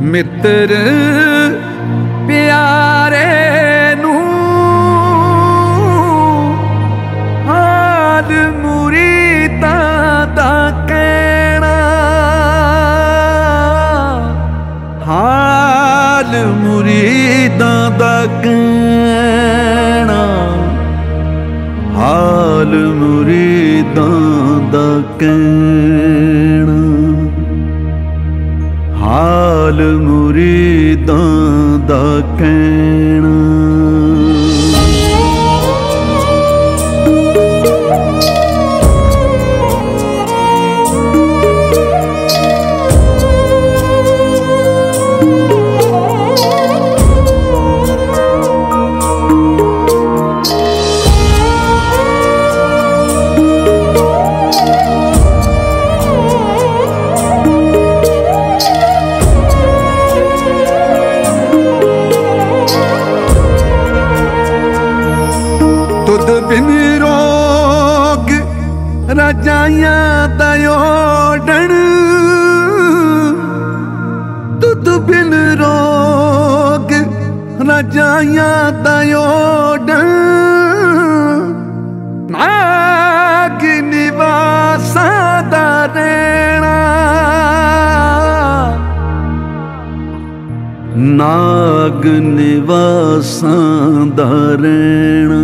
ਮਿੱਤਰ ਪਿਆਰੇ ਨੂੰ ਹਾਲ ਮੁਰੀਦਾਂ ਦਾ ਕਹਿਣਾ, ਹਾਲ ਮੁਰੀਦਾਂ ਦਾ ਕਹਿਣਾ, ਹਾਲ ਮੁਰੀਦਾਂ ਦਾ ਕਹਿਣਾ, ਹਾਲ ਮੁਰੀਦਾਂ ਦਾ ਕਹਿਣਾ। ਤੁਧ ਬਿਨ ਰੋਗ ਰਜਾਈਆਂ ਦਾ ਓਡਣ, ਤੁਧ ਬਿਨ ਰੋਗ ਰਜਾਈਆਂ ਦਾ ਓਡਣ, ਨਾਗ ਨਿਵਾਸਾਂ ਦਾ ਰਹਿਣਾ, ਨਾਗ ਨਿਵਾਸਾਂ ਦਾ ਰਹਿਣਾ,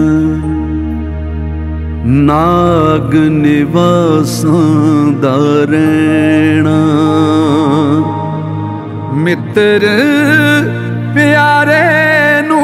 ਨਾਗ ਨਿਵਾਸਾਂ ਦਾ ਰਹਿਣਾ। ਮਿੱਤਰ ਪਿਆਰੇ ਨੂੰ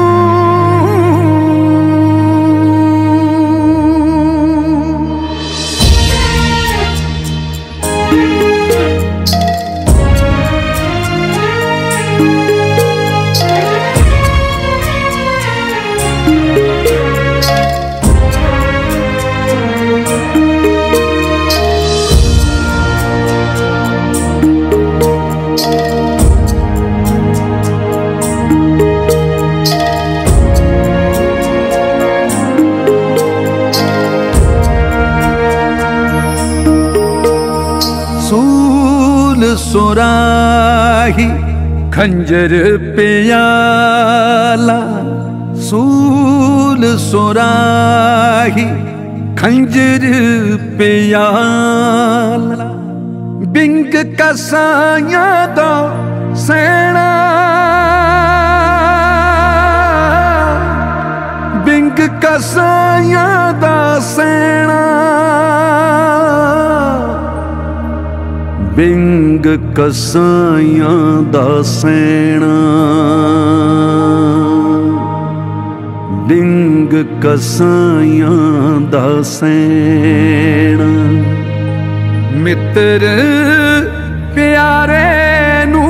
ਸੁਰਾਹੀ ਖੰਜਰ ਪਿਆਲਾ, ਸੂਲ ਸੁਰਾਹੀ ਖੰਜਰ ਪਿਆਲਾ, ਬਿੰਗ ਕਸਾਈਆਂ ਦਾ ਸੈਣਾ, ਬਿੰਗ ਕਸਾਈਆਂ ਦਾ ਸੈਣਾ, ਬਿੰਗ ਕਸਾਈਆਂ ਦਾ ਸੈਣਾ, ਬਿੰਗ ਕਸਾਈਆਂ ਦਾ ਸੈਣਾ। ਮਿੱਤਰ ਪਿਆਰੇ ਨੂੰ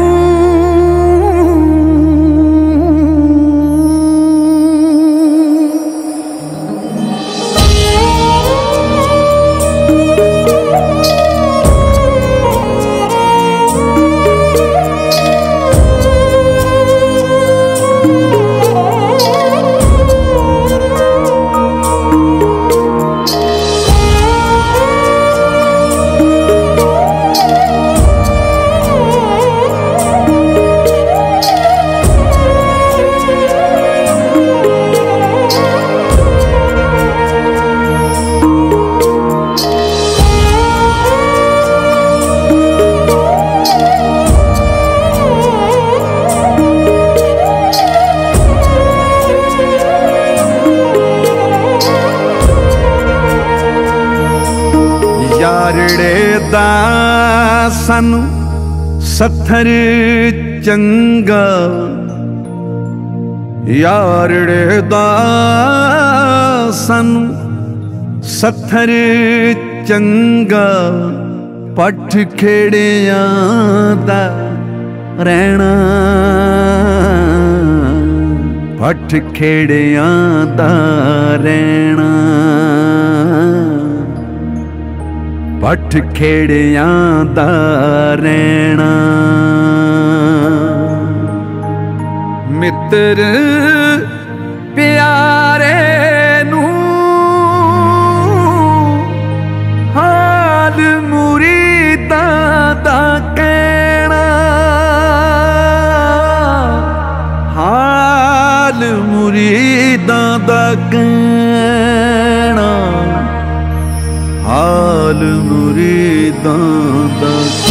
ਯਾਰੜੇ ਦਾ ਸਾਨੂੰ ਸੱਥਰ ਚੰਗਾ, ਯਾਰੜੇ ਦਾ ਸਾਨੂੰ ਸੱਥਰ ਚੰਗਾ, ਪੱਠ ਖੇੜਿਆਂ ਦਾ ਰਹਿਣਾ, ਪੱਠ ਖੇੜਿਆਂ ਦਾ ਰਹਿਣਾ, ਪੱਠ ਖੇੜਿਆਂ ਦਾ ਰਹਿਣਾ। ਮਿੱਤਰ ਪਿਆਰੇ ਨੂੰ ਹਾਲ ਮੁਰੀਦਾਂ ਦਾ ਕਹਿਣਾ, ਕਹਿਣਾ, ਹਾਲ ਮੁਰੀਦਾਂ ਦਾ